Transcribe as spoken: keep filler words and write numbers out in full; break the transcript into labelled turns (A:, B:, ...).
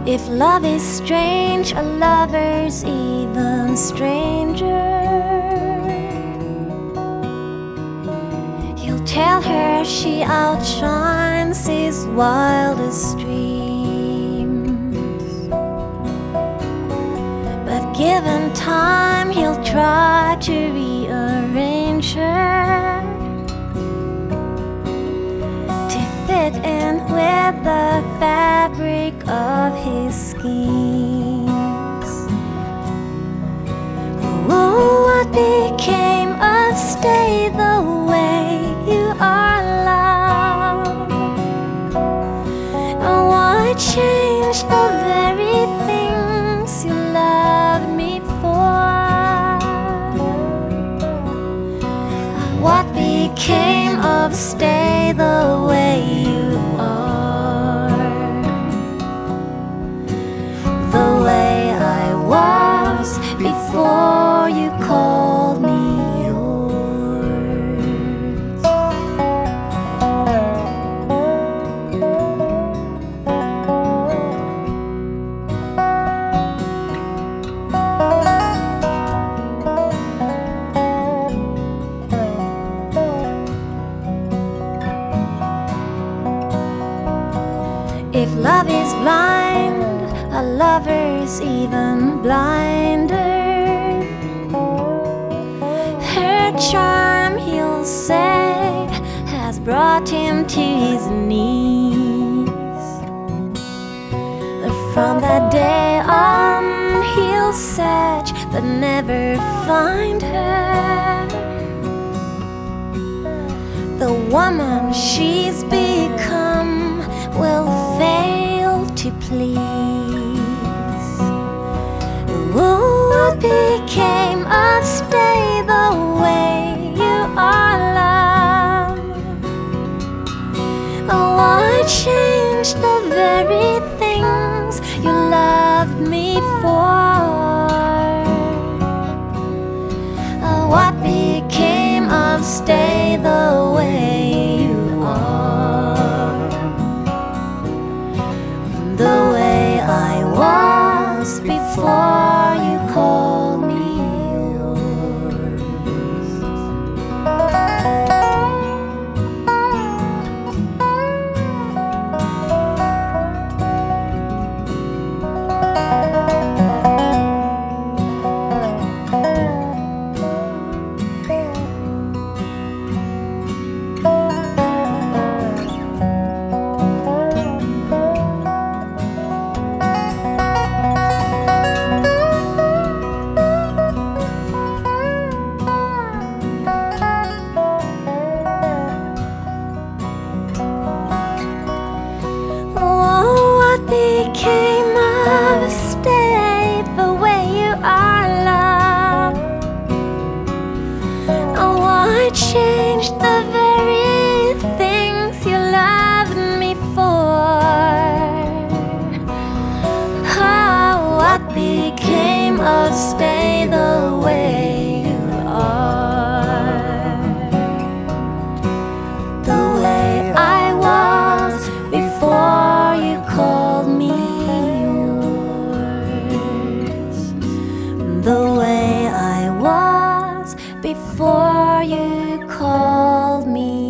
A: If love is strange, a lover's even stranger. He'll tell her she outshines his wildest dreams, but given time, he'll try to rearrange her to fit in with the fabric of his schemes. Oh, what became of stay the way you are loved? Oh, what changed the very things you loved me for? What became of stay the way you are? The way I was before you called me yours. If love is blind, a lover's even blinder. Her charm, he'll say, has brought him to his knees. But from that day on, he'll search but never find her. The woman she's become will fail to please. Oh, what became of stay the way you are loved? Oh, what changed the very things you loved me for? Oh, what became of stay the way you are? The way I was before you called me yours. Became of stay the way you are loved. Oh, what changed the very things you loved me for? Oh, what became of stay the way you are? The way I was before you called me yours. The way I was before you called me